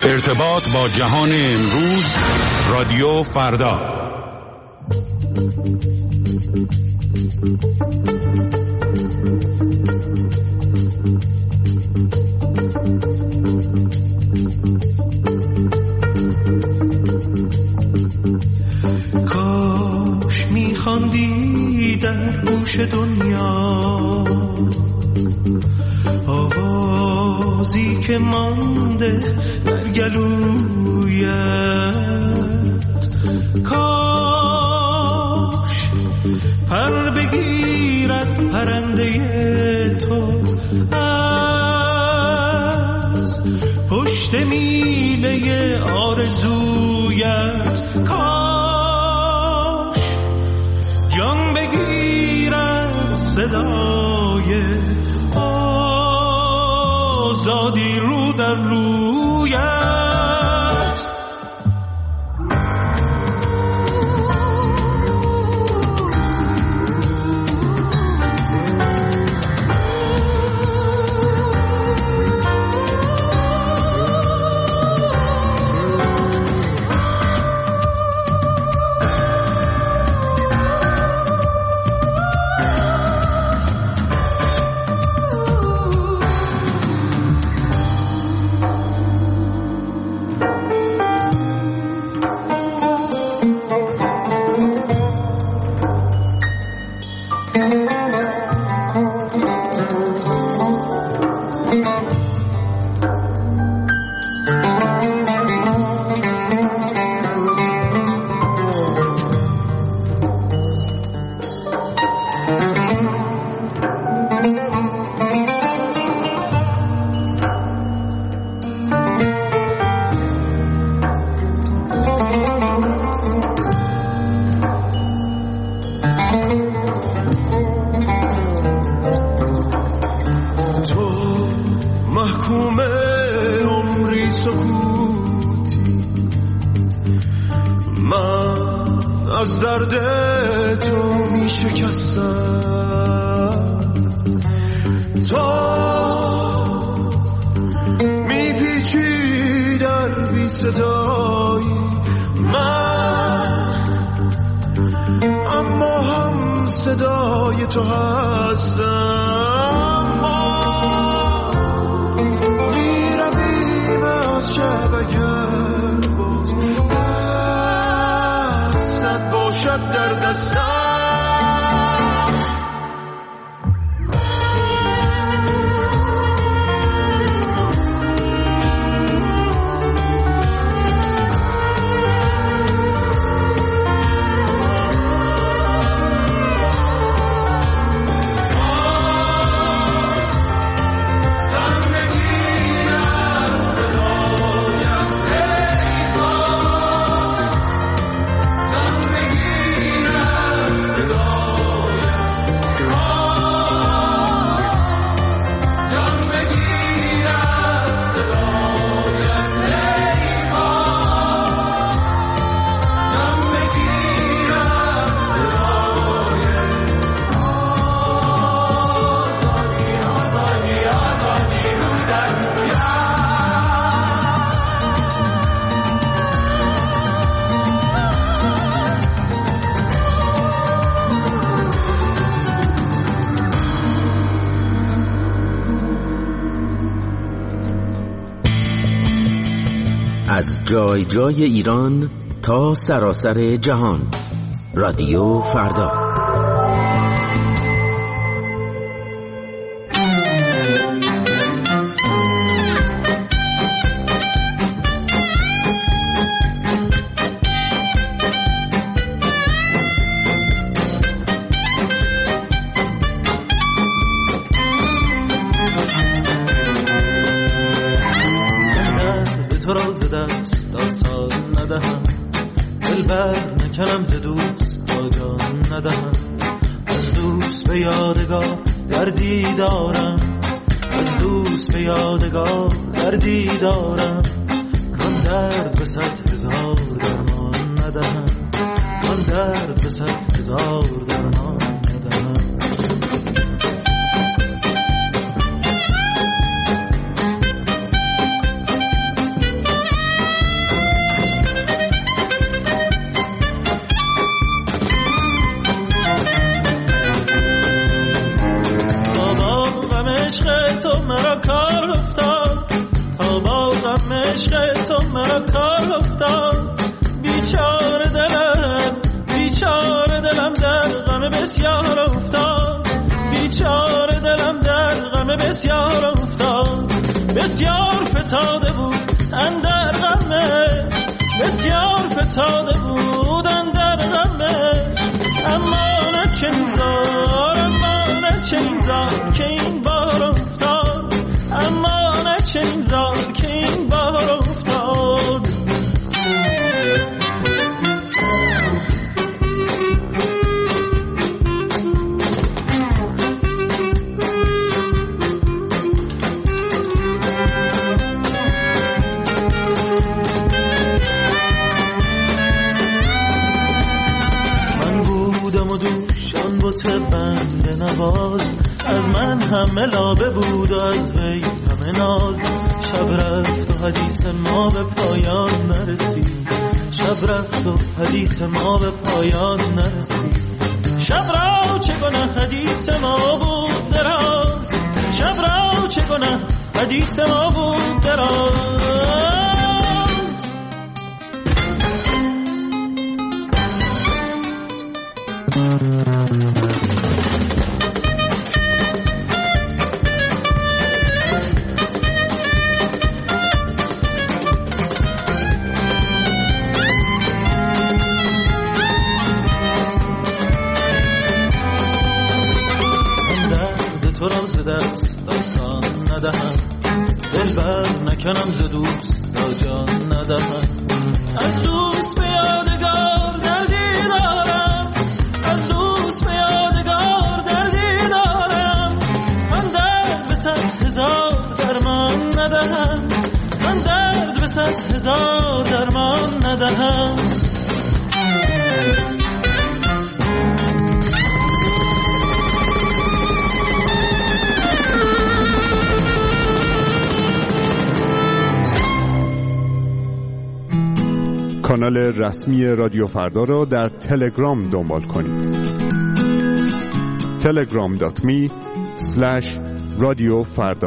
ارتباط با جهان امروز، رادیو فردا. کاش میخواندی در گوش دنیا آوازی که مانده در گلویت، کاش پر بگیرد پرنده تو از پشت میله آرزویت، کاش جان بگیرد صدای آزادی رو در رویت. از جای جای ایران تا سراسر جهان، رادیو فردا. نکنم ز دوست تا جان ندهم، از دوست به یادگار دردی دارم، از دوست به یادگار دردی دارم، کان درد به 100,000 درمان ندهم، کان درد به 100,000 درمان ندهم. بسیار افتاد، بسیار فتاده بود اندر غمه، بسیار فتاده بود اندر غمه. اما نه چنزار، اما نه چنزار که این بار افتاد، اما نه چنزار که این بار افتاد. بنده نواز از من همه لابه بود و از وی همه ناز. شب رفت و حدیث ما به پایان نرسید، شب رفت و حدیث ما به پایان نرسید. شب را چگونه حدیث ما بود دراز، شب را چگونه حدیث ما بود دراز. نکنم ز دوست تا جان ندهم. از دوست به یادگار دردی دارم، از دوست به یادگار دردی دارم. من درد به 100,000 درمان ندهم، من درد به 100,000 درمان ندهم. کانال رسمی رادیو فردا را در تلگرام دنبال کنید. telegram.me/رادیوفردا.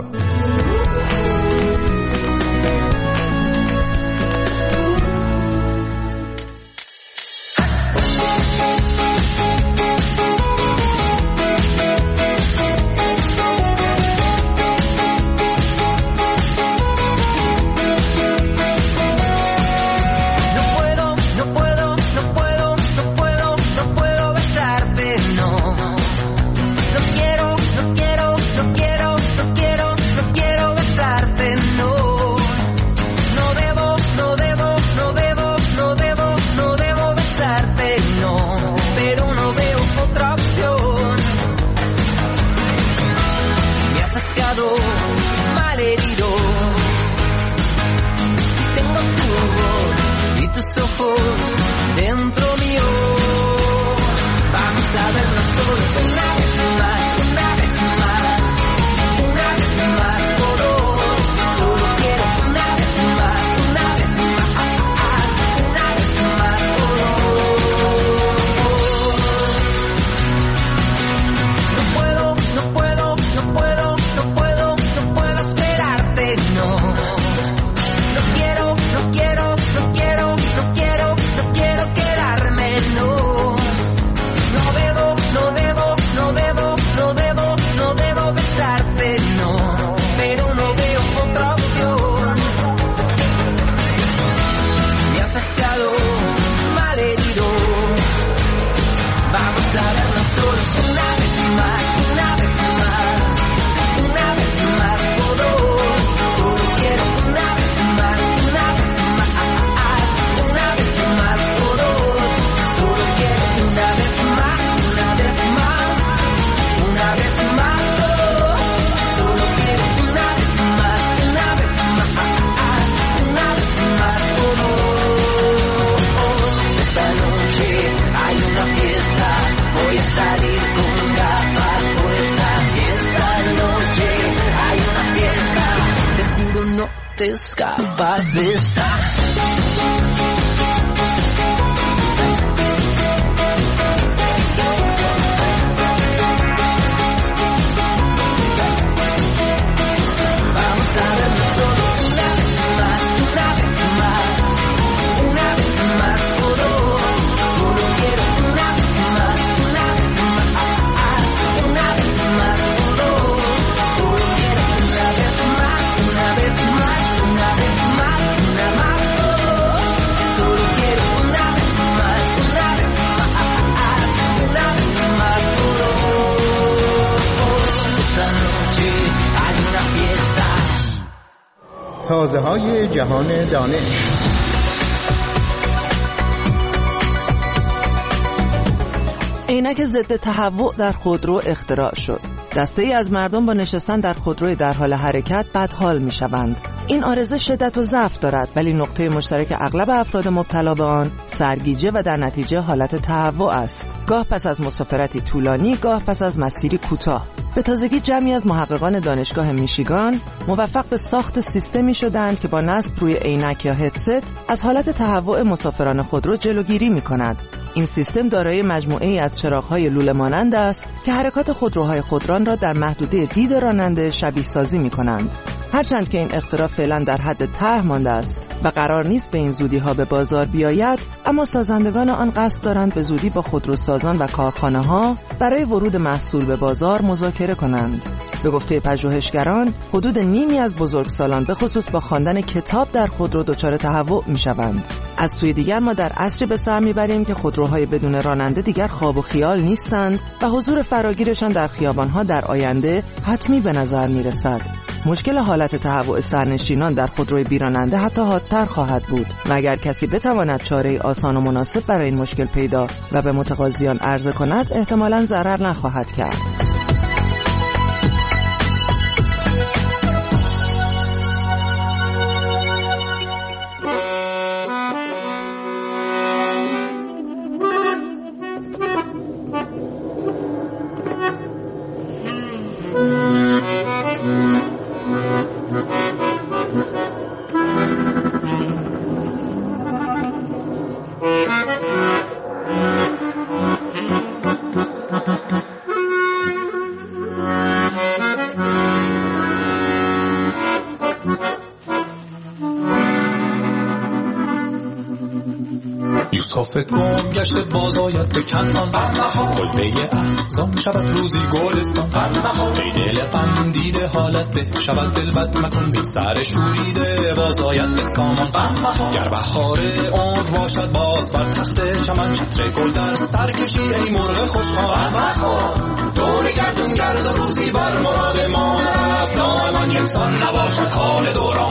te escapas de esta. آوازه‌های جهان دانش. عینک ضد تهوع در خودرو اختراع شد. دسته‌ای از مردم با نشستن در خودروی در حال حرکت بدحال می‌شوند. این عارضه شدت و ضعف دارد، ولی نقطه مشترک اغلب افراد مبتلا به آن سرگیجه و در نتیجه حالت تهوع است. گاه پس از مسافرتی طولانی، گاه پس از مسیری کوتاه. به تازگی جمعی از محققان دانشگاه میشیگان موفق به ساخت سیستمی شدند که با نصب روی عینک یا هدست از حالت تهوع مسافران خودرو جلوگیری می‌کند. این سیستم دارای مجموعه‌ای از چراغ‌های لوله مانند است که حرکات خودروهای خودران را در محدوده دید راننده شبیه سازی می‌کنند. هرچند که این اختراع فعلا در حد طرح مانده است و قرار نیست به این زودی‌ها به بازار بیاید، اما سازندگان آن قصد دارند به زودی با خودروسازان و کارخانه‌ها برای ورود محصول به بازار مذاکره کنند. به گفته پژوهشگران، حدود نیمی از بزرگسالان به خصوص با خواندن کتاب در خودرو دچار تهوع می‌شوند. از سوی دیگر ما در عصری به سر می‌بریم که خودروهای بدون راننده دیگر خواب و خیال نیستند و حضور فراگیرشان در خیابان‌ها در آینده حتمی به نظر می‌رسد. مشکل حالت تهوع سرنشینان در خودروی بیراننده حتی حادتر خواهد بود و اگر کسی بتواند چاره‌ای آسان و مناسب برای این مشکل پیدا و به متقاضیان عرضه کند، احتمالاً ضرر نخواهد کرد. یوسف گم گشته بازآید به کنعان، کلبه احزان شود روزی گلستان. ای دل غم دیده حالت به شود دل بد مکن، بی سر شوریده بازآید به سامان. گر بهار عمر باشد باز بر تخت چمن، چتر گل در سر کشی ای مرغ خوشخوان. دور گردون گرد و روزی بر مراد ما نرفت، دائما یکسان نباشد حال دوران.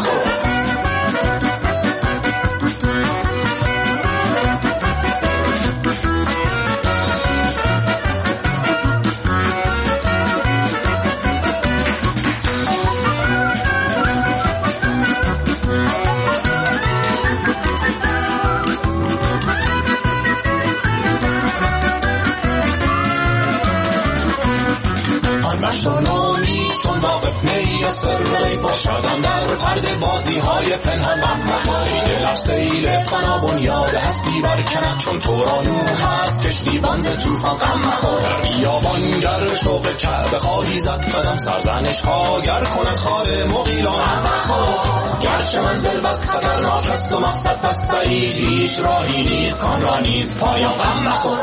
شلومی چون واقف نی سرایی باشدم در پرده بازی های پنهان. ای دل سیل فنا بنیاد هستی برکند، چون تو را نوح هست کشتی بنز توفان. در بیابان گر شوق کعبه خواهی زد قدم، سرزنش ها گر کند خار مغیلان. گرچه منزل بس خطرناک است و مقصد بس بعید، هیچ راهی نیست کان را نیست پایان. غم نخور.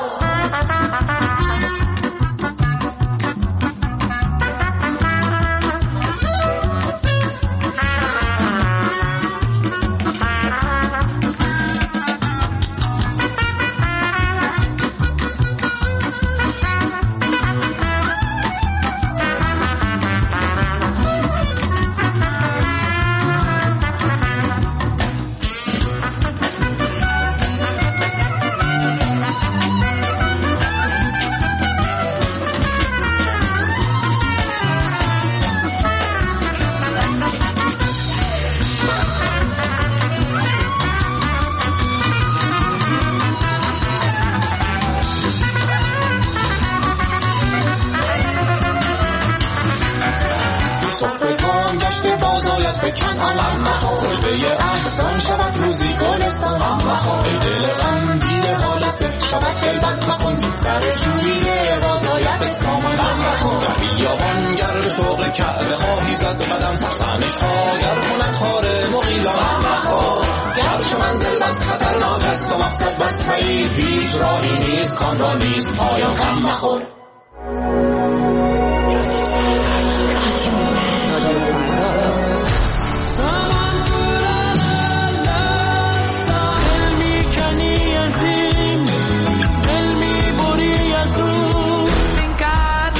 کلبه احزان شود روزی گلستان. ای دل غم دیده حالت به شود دل بد مکن، بی سر شوریده بازآید به سامان. در بیابان گر شوق کعبه خواهی زد قدم، سرزنش ها گر کند خار مغیلان. گرچه منزل بس خطرناک است و مقصد بس بعید، هیچ راهی نیست کان را نیست پایان. غم نخور.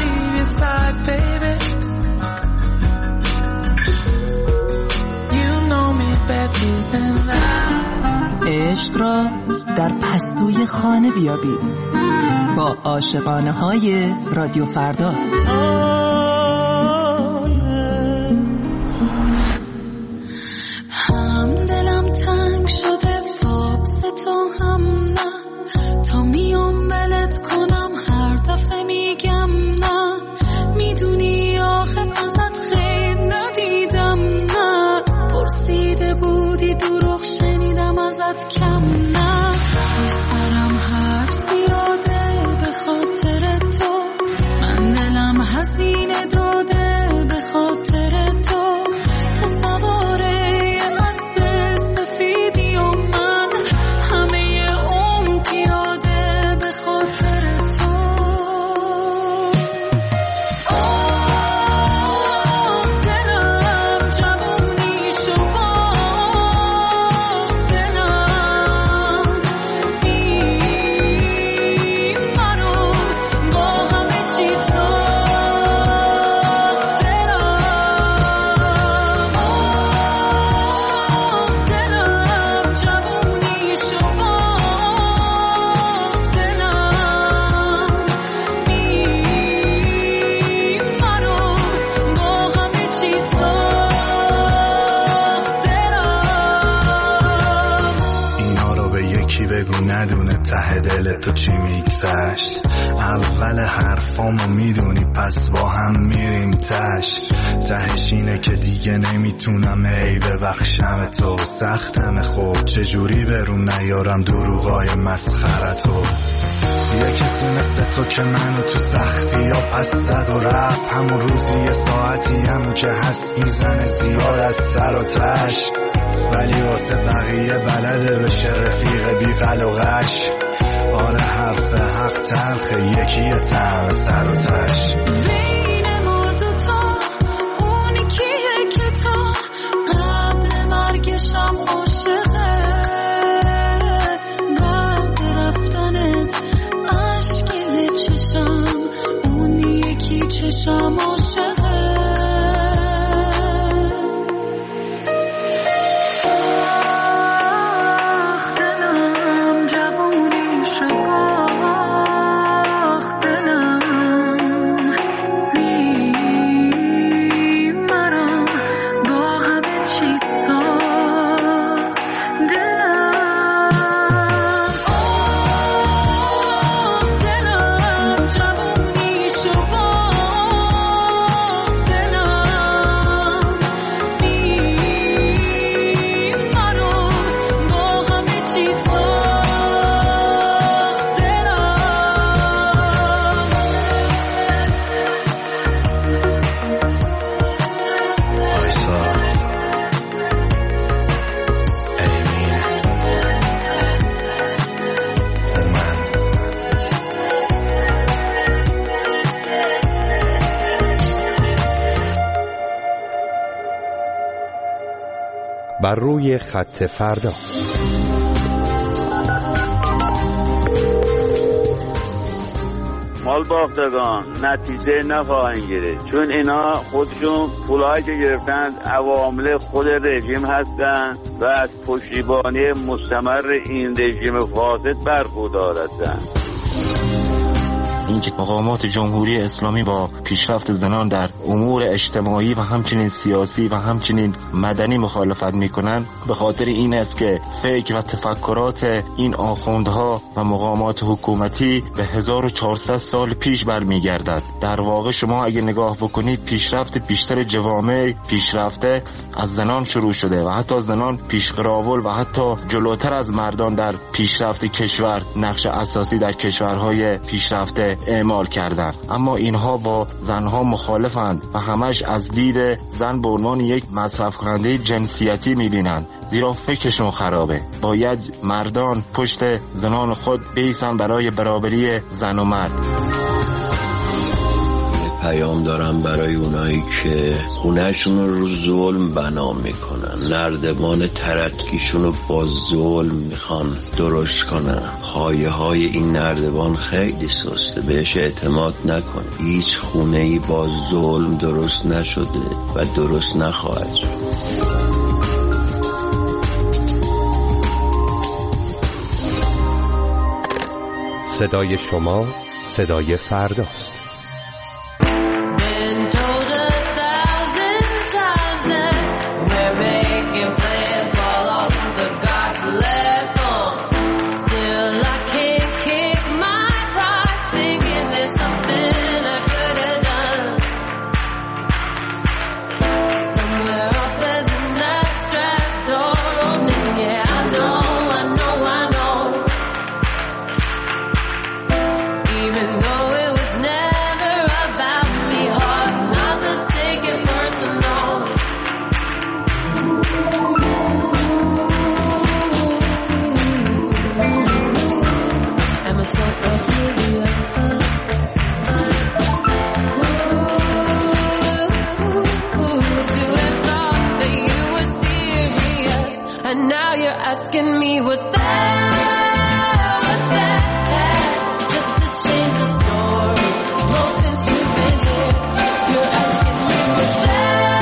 You عشق را در پستوی خانه بیابید با عاشقانه های رادیو فردا. هم دلم تنگ شده فاکس تو هم نه، تا میام ولت کنم هر دفعه میگم نه، میدونی آخه ازت خیر ندیدم نه، پرسیده بودی دروغ شنیدم ازت کم نه، روی سرم حرف زیاده به خاطر تو، من دلم هزینه داده به خاطر تو، تو سواره اسب سفیدی و من همه عمر پیاده به خاطر تو. دلم جوونی شو دلم بی منو با همه چی دلم جوونی شو دلم بی منو با همه چی اینا رو به یکی بگو ندونه ته دل تو چی میگذشت، اول حرفامو میدونی پس با هم میریم تش، تهش اینه که دیگه نمیتونم ای ببخشم تو، سختم خب چجوری برون نیارم دروغای مسخرتو، یه کسی مثل تو که منو تو سختی یا پس زد و رفت، همون روزی یه ساعتی همون که هست میزنه زیاد از سر و تش، ولی واسه بقیه بلده بشه رفیق بی قل و غش، آره حرف حق تلخه یکی طعم سر و تش. بین ما دوتا اونی کیه که تا قبل مرگشم عاشقه، بعد رفتنت عشقی چشم اونی یکی چشم عاشقه. دلم جوونی شو دلم بی منو با همه چی ساخت دلم. دلم جوونی شو دلم بی منو با همه چی ساخت دلم. آیسا ایمین هومن بر روی خط فردا. مال باختگان نتیجه نخواهند گرفت، چون اینا خودشون پولایی که گرفتن عوامل خود رژیم هستن و از پشتیبانی مستمر این رژیم فاسد برخوردار هستند. اینکه مقامات جمهوری اسلامی با پیشرفت زنان در امور اجتماعی و همچنین سیاسی و همچنین مدنی مخالفت میکنن به خاطر این است که فکر و تفکرات این آخوندها و مقامات حکومتی به 1400 سال پیش برمیگردد. در واقع شما اگه نگاه بکنید پیشرفت بیشتر جوامع پیشرفته از زنان شروع شده و حتی زنان پیشقراول و حتی جلوتر از مردان در پیشرفت کشور نقش اساسی در کشورهای پیشرفته اعمال کردند. اما اینها با زنها مخالفند و همش از دید زن به عنوان یک مصرف کننده جنسیتی میبینند، زیرا فکرشون خرابه. باید مردان پشت زنان خود بیستن برای برابری زن و مرد. پیام دارم برای اونایی که خونهشون رو ظلم بنا میکنن، نردبان ترتکیشون رو با ظلم میخوان درست کنن. خایه های این نردبان خیلی سسته، بهش اعتماد نکن. هیچ خونه‌ای با ظلم درست نشده و درست نخواهد شد. صدای شما صدای فرداست. Asking me what's fair, just to change the story. Well, since you've been here, you're asking me what's fair,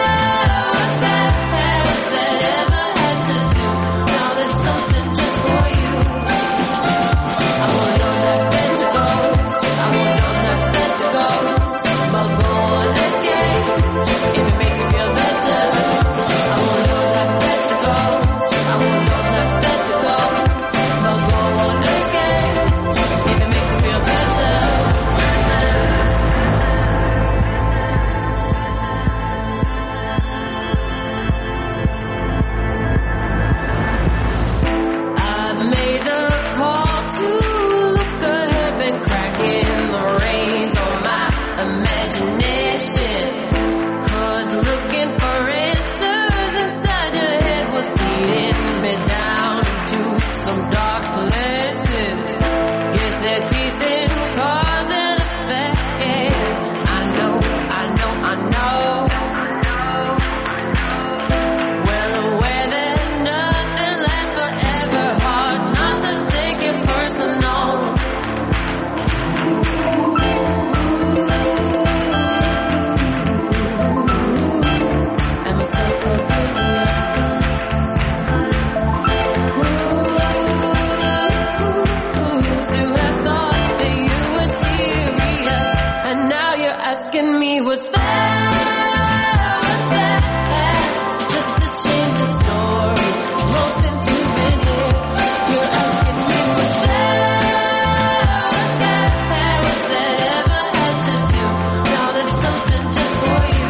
that ever had to do. Now there's something just for you. I won't know that bed to go, I won't know that bed to go, but go on escape, if it makes you feel better. I won't know that bed to go, I won't know that bed to go, but go on escape, if it makes you feel better. I've made the call to look ahead, been cracking the reins on my imagination, 'cause looking for answers inside your head was leading me down to some dark places. Guess there's peace in cause and effect. I know well aware that nothing lasts forever. Hard not to take it personal. Am I so you have thought that you were serious, and now you're asking me what's fair, just to change the story. Well, since you've been here, you're asking me what's fair, that ever had to do. Now there's something just for you.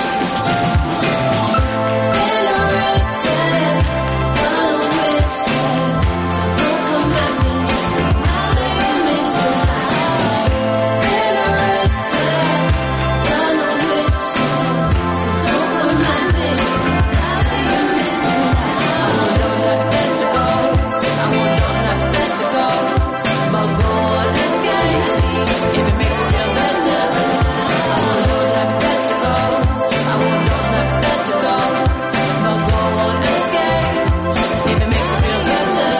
Been written, done with you, so don't come at me. Now that you miss me, been written, done with you, so don't come at me. Now that you miss me, I won't know that bed to go, I won't know that bed to go, but go on escape, if it makes you feel better. I won't know that bed to go, I won't know that bed to go, but go on escape, if it makes you feel better.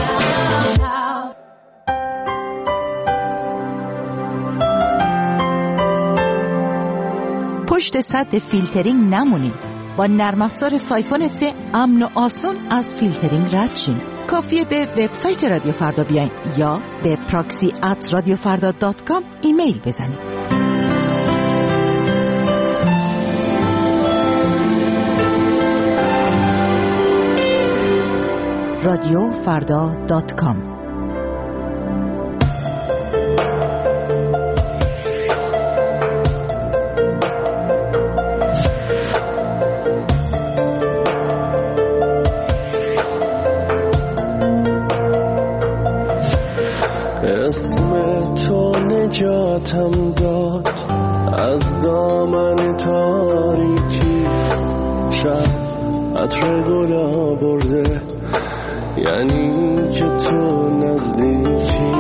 پشت سد فیلترینگ نمونین. با نرم افزار سایفون 3 امن و آسون از فیلترینگ رد شین. کافیه به وبسایت رادیو فردا بیاین یا به proxy@radiofarda.com ایمیل بزنین. radiofarda.com. اسم تو نجاتم داد از دامن تاریکی، شب عطر گل آورده، یعنی که تو نزدیکی.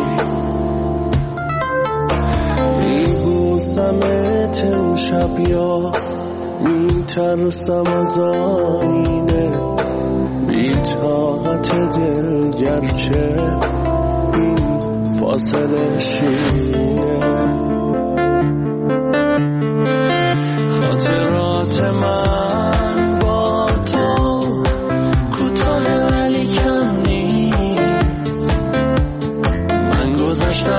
میبوسمت امشب یا میترسم از آینه، بی طاقت دل گرچه این فاصله شینه. خاطرات من با تو کوتاه ولی کم نیست، من گذشتم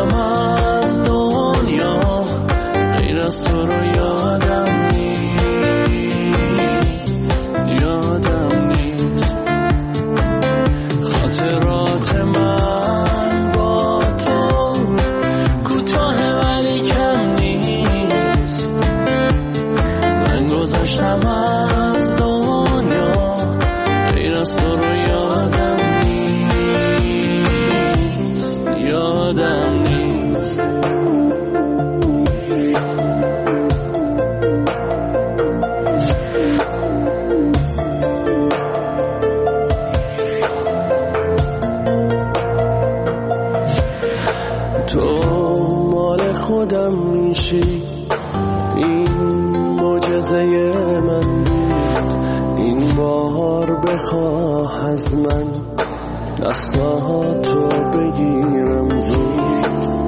خودم میشی. این معجزه من بود، این بار بخواه از من دستاتو بگیرم زود.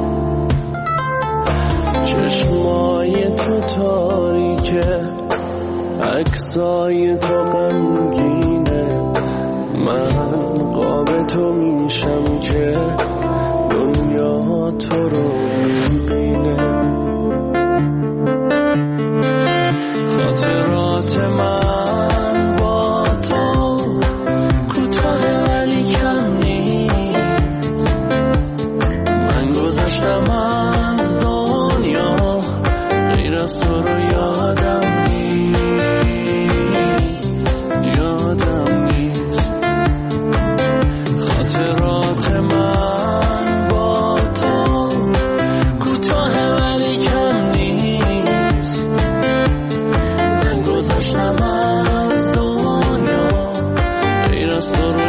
چشمای تو تاریکه، عکسای تو غمگینه، من قاب تو میشم که دنیا تو رو میبینه. خاطرات من با تو کوتاه ولی کم نیست. من گذشتم از دنیا، غیر از تو رو یادم نیست. خاطرات من با تو کوتاه ولی کم نیست. من گذشتم از دنیا، غیر از تو رو